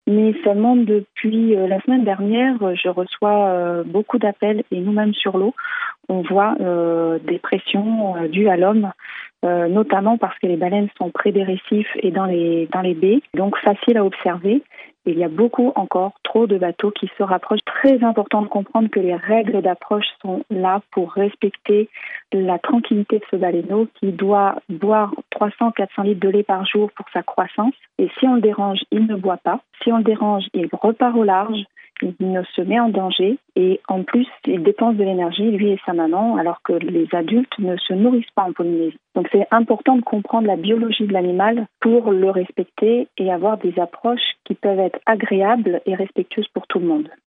mais seulement depuis la semaine dernière, je reçois beaucoup d'appels et nous-mêmes sur l'eau, on voit des pressions dues à l'homme, notamment parce que les baleines sont près des récifs et dans les baies, donc facile à observer. Il y a encore trop de bateaux qui se rapprochent. Très important de comprendre que les règles d'approche sont là pour respecter la tranquillité de ce baleineau qui doit boire 300-400 litres de lait par jour pour sa croissance. Et si on le dérange, il ne boit pas. Si on le dérange, il repart au large. Il ne se met en danger et en plus, il dépense de l'énergie, lui et sa maman, alors que les adultes ne se nourrissent pas en Polynésie. Donc c'est important de comprendre la biologie de l'animal pour le respecter et avoir des approches qui peuvent être agréables et respectueuses pour tout le monde.